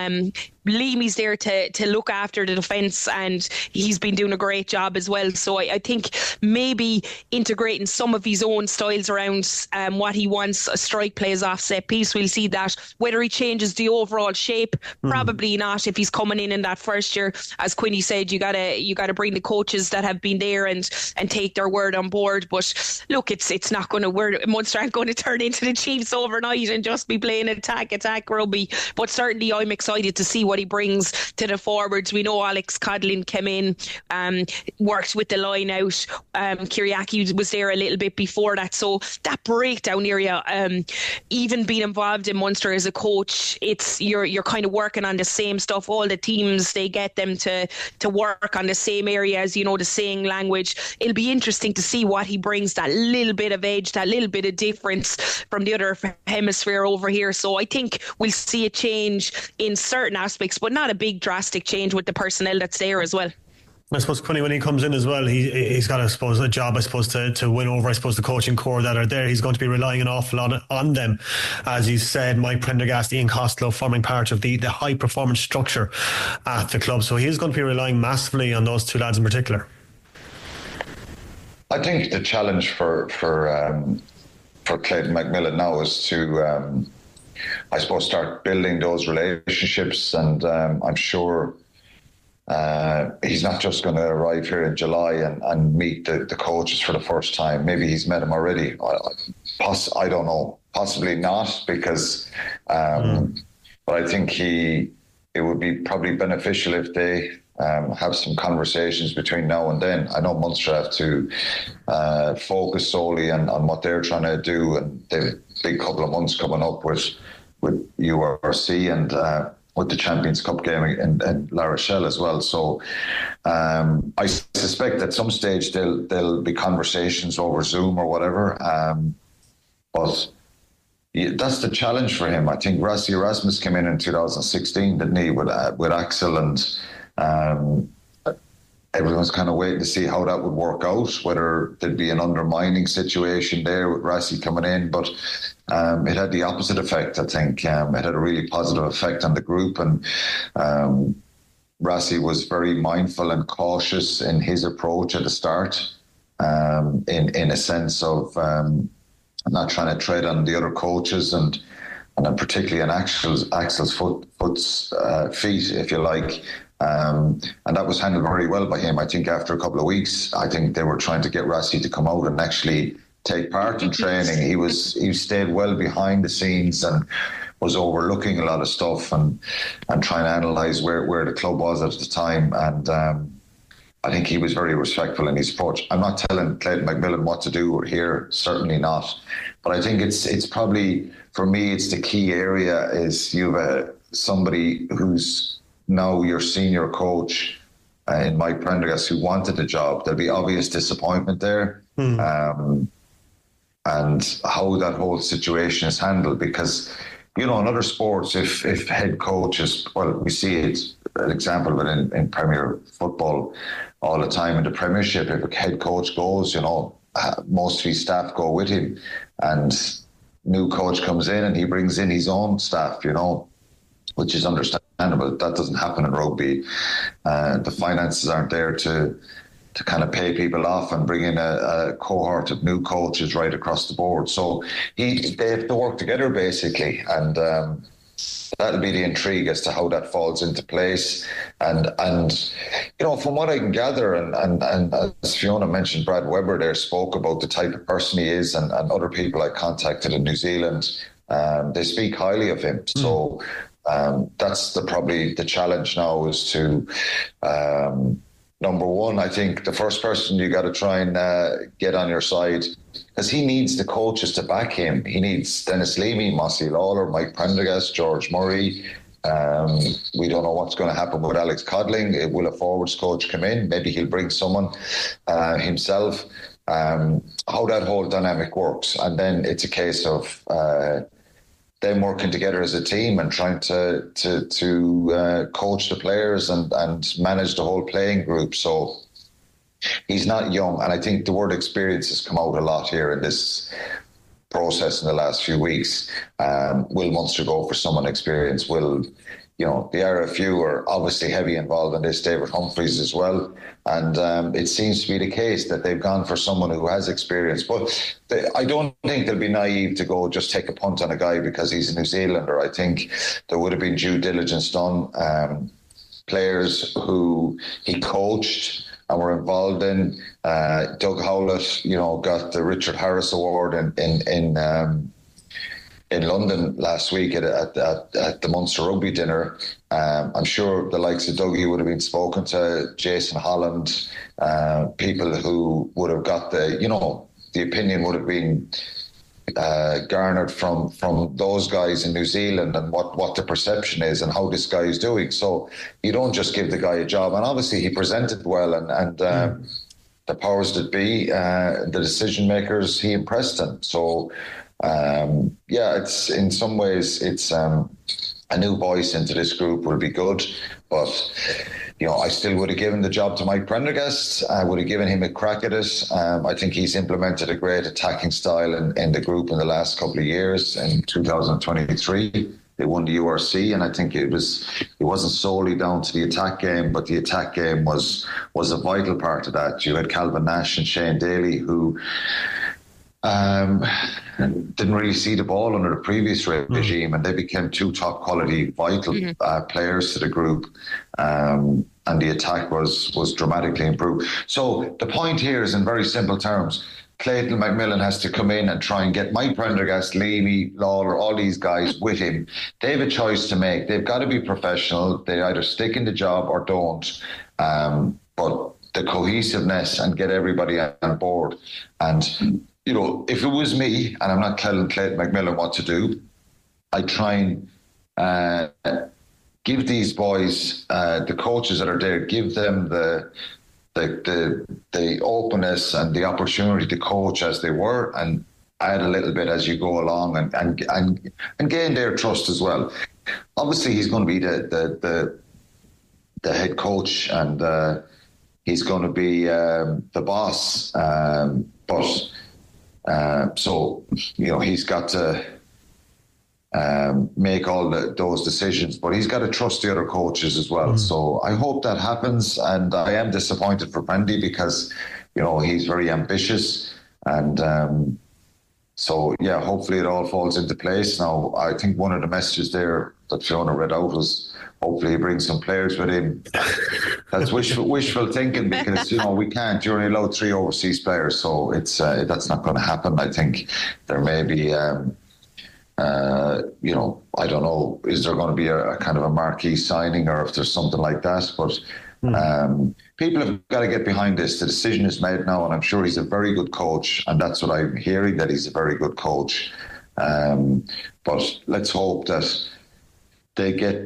Leamy's there to look after the defence, and he's been doing a great job as well. So I think maybe integrating some of his own styles around what he wants, a strike plays off set piece, we'll see that. Whether he changes the overall shape, probably not. If he's coming in that first year, as Quinny said, you gotta bring the coaches that have been there and take their word on board. But look, it's not going to, Munster aren't going to turn into the Chiefs overnight and just be playing attack rugby. But certainly I'm excited to see what he brings to the forwards. We know Alex Codlin came in, worked with the line out. Kiriaki was there a little bit before that. So that breakdown area, even being involved in Munster as a coach, it's you're kind of working on the same stuff. All the teams, they get them to work on the same areas, the saying language. It'll be interesting to see what he brings, that little bit of edge, that little bit of difference from the other hemisphere over here. So I think we'll see a change in certain aspects, but not a big drastic change with the personnel that's there as well. I suppose, Quinny, when he comes in as well, he's got, I suppose, a job, to win over, I suppose, the coaching core that are there. He's going to be relying an awful lot on them. As you said, Mike Prendergast, Ian Costello forming part of the high performance structure at the club. So he's going to be relying massively on those two lads in particular. I think the challenge for Clayton McMillan now is to, I suppose, start building those relationships, and I'm sure he's not just going to arrive here in July and meet the coaches for the first time. Maybe he's met them already. I don't know. Possibly not, because but I think it would be probably beneficial if they have some conversations between now and then. I know Munster have to focus solely on what they're trying to do, and they've a big couple of months coming up with URC and with the Champions Cup game in La Rochelle as well. So I suspect at some stage there'll be conversations over Zoom or whatever. But that's the challenge for him. I think Rassie Erasmus came in 2016, didn't he, with Axel, and everyone's kind of waiting to see how that would work out, whether there'd be an undermining situation there with Rassie coming in. But it had the opposite effect, I think. It had a really positive effect on the group, and Rassie was very mindful and cautious in his approach at the start, in a sense of not trying to tread on the other coaches, and particularly on Axel's feet, if you like. And that was handled very well by him. I think after a couple of weeks, I think they were trying to get Rassie to come out and actually take part in training. He stayed well behind the scenes and was overlooking a lot of stuff and trying to analyse where the club was at the time. And I think he was very respectful in his approach. I'm not telling Clayton McMillan what to do here, certainly not. But I think it's probably, for me, it's the key area is you have somebody who's now your senior coach in Mike Prendergast who wanted the job. There'll be obvious disappointment there. And how that whole situation is handled, because in other sports, if head coaches, well, we see it, an example of it in Premier football all the time. In the Premiership, if a head coach goes, most of his staff go with him, and new coach comes in and he brings in his own staff, which is understandable. That doesn't happen in rugby. The finances aren't there to kind of pay people off and bring in a cohort of new coaches right across the board. So they have to work together, basically, and that'll be the intrigue as to how that falls into place. And from what I can gather, and as Fiona mentioned, Brad Weber there spoke about the type of person he is, and other people I contacted in New Zealand, they speak highly of him. So that's probably the challenge now, is to number one, I think the first person you got to try and get on your side, because he needs the coaches to back him. He needs Dennis Leamy, Mossy Lawler, Mike Prendergast, George Murray. We don't know what's going to happen with Alex Codling. Will a forwards coach come in? Maybe he'll bring someone himself. How that whole dynamic works. And then it's a case of them working together as a team and trying to coach the players and manage the whole playing group. So he's not young, and I think the word experience has come out a lot here in this process in the last few weeks. Will Munster go for someone experienced? Will the RFU are obviously heavy involved in this, David Humphreys as well. And it seems to be the case that they've gone for someone who has experience. But I don't think they'll be naive to go just take a punt on a guy because he's a New Zealander. I think there would have been due diligence done. Players who he coached and were involved in. Doug Howlett, got the Richard Harris Award in London last week at the Munster Rugby dinner. I'm sure the likes of Dougie would have been spoken to, Jason Holland, people who would have got the opinion would have been garnered from those guys in New Zealand, and what the perception is and how this guy is doing. So you don't just give the guy a job. And obviously he presented well, and the powers that be, the decision makers, he impressed them. So it's in some ways it's a new voice into this group will be good, but I still would have given the job to Mike Prendergast. I would have given him a crack at it. I think he's implemented a great attacking style in the group in the last couple of years. In 2023, they won the URC, and I think it wasn't solely down to the attack game, but the attack game was a vital part of that. You had Calvin Nash and Shane Daly, who didn't really see the ball under the previous regime, and they became two top quality vital players to the group, and the attack was dramatically improved. So the point here is, in very simple terms, Clayton McMillan has to come in and try and get Mike Prendergast, Leamy, Lawler, all these guys with him. They have a choice to make. They've got to be professional. They either stick in the job or don't. But the cohesiveness and get everybody on board. And if it was me, and I'm not telling Clayton McMillan what to do, I'd try and give these boys, the coaches that are there, give them the openness and the opportunity to coach as they were, and add a little bit as you go along, and gain their trust as well. Obviously, he's going to be the head coach, and he's going to be the boss, but. So he's got to make all those decisions, but he's got to trust the other coaches as well. So I hope that happens, and I am disappointed for Brendy because he's very ambitious, and hopefully it all falls into place. Now I think one of the messages there that Fiona read out was hopefully he brings some players with him. That's wishful thinking, because we can't. You're only allowed 3 overseas players, so it's that's not going to happen. I think there may be, I don't know, is there going to be a kind of a marquee signing, or if there's something like that? But people have got to get behind this. The decision is made now, and I'm sure he's a very good coach, and that's what I'm hearing, that he's a very good coach. But let's hope that they get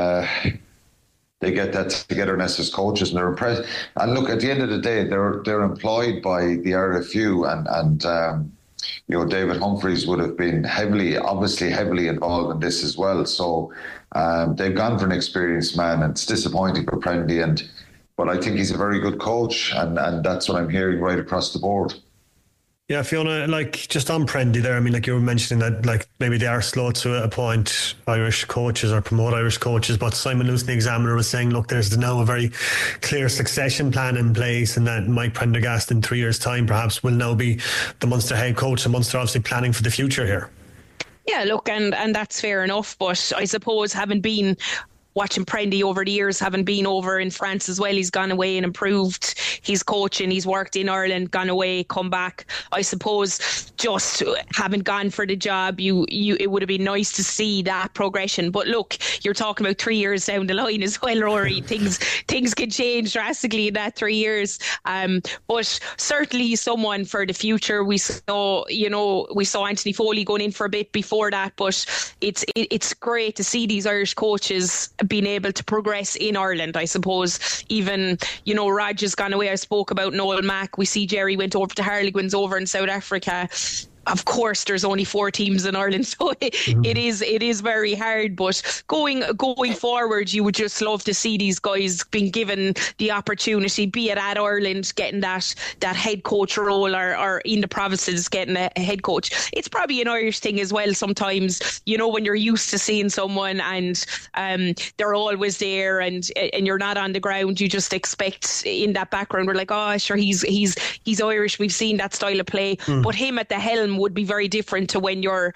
that togetherness as coaches, and they're impressed. And look, at the end of the day, they're employed by the RFU, and David Humphreys would have been heavily involved in this as well. So they've gone for an experienced man, and it's disappointing for Prendy. But I think he's a very good coach, and that's what I'm hearing right across the board. Yeah, Fiona, just on Prendy there, I mean, you were mentioning that, maybe they are slow to appoint Irish coaches or promote Irish coaches, but Simon Lewis, the Examiner, was saying, look, there's now a very clear succession plan in place, and that Mike Prendergast in 3 years' time perhaps will now be the Munster head coach, and Munster obviously planning for the future here. Yeah, look, and that's fair enough, but I suppose having been watching Prendy over the years, having been over in France as well, he's gone away and improved his coaching. He's worked in Ireland, gone away, come back. I suppose just having gone for the job, it would have been nice to see that progression. But look, you're talking about 3 years down the line as well, Rory. Things can change drastically in that 3 years. But certainly someone for the future. We saw Anthony Foley going in for a bit before that, but it's great to see these Irish coaches being able to progress in Ireland. I suppose even Raj has gone away. I spoke about Noel Mack. We see Jerry went over to Harlequins over in South Africa. Of course, there's only 4 teams in Ireland, so it is very hard. But going forward, you would just love to see these guys being given the opportunity, be it at Ireland, getting that head coach role, or in the provinces getting a head coach. It's probably an Irish thing as well. Sometimes, when you're used to seeing someone and they're always there, and you're not on the ground, you just expect in that background. We're like, oh, sure, he's Irish. We've seen that style of play, but him at the helm would be very different to when you're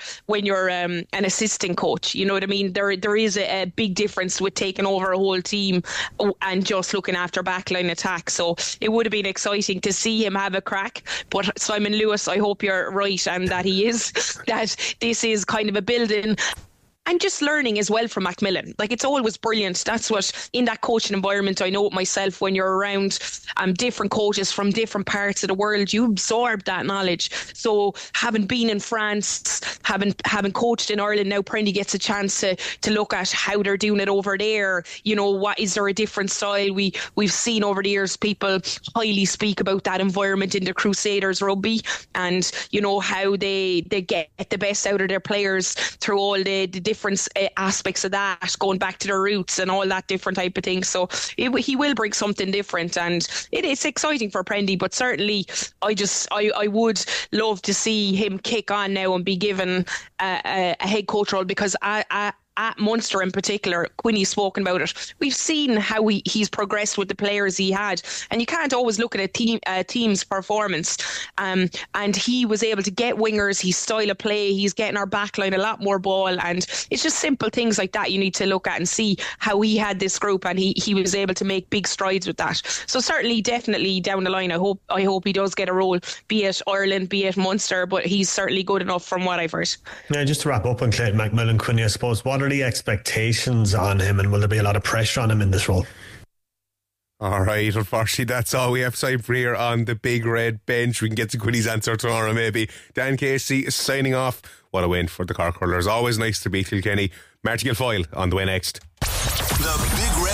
an assistant coach. You know what I mean? There is a big difference with taking over a whole team and just looking after backline attack. So it would have been exciting to see him have a crack. But Simon Lewis, I hope you're right, and that he is, that this is kind of a building. And just learning as well from Macmillan. It's always brilliant. That's what, in that coaching environment, I know it myself, when you're around different coaches from different parts of the world, you absorb that knowledge. So having been in France, having coached in Ireland, now Prendy gets a chance to look at how they're doing it over there. What is there a different style? We've seen over the years people highly speak about that environment in the Crusaders rugby, and how they get the best out of their players through all the different aspects of that, going back to their roots and all that different type of thing. So he will bring something different, and it's exciting for Prendy. But certainly I would love to see him kick on now and be given a head coach role, because at Munster in particular, Quinny's spoken about it. We've seen how he's progressed with the players he had, and you can't always look at a team's performance. And he was able to get wingers, his style of play, he's getting our backline a lot more ball, and it's just simple things like that you need to look at and see how he had this group, and he was able to make big strides with that. So certainly, definitely down the line, I hope he does get a role, be it Ireland, be it Munster, but he's certainly good enough from what I've heard. Yeah, just to wrap up on Clayton McMillan, Quinny, I suppose, what are the expectations on him, and will there be a lot of pressure on him in this role? Alright, unfortunately that's all we have time for here on the Big Red Bench. We can get to Quinny's answer tomorrow maybe. Dan Casey signing off. What a win for the Cork Hurlers. Always nice to beat Kilkenny. Martin Guilfoyle on the way next. The Big Red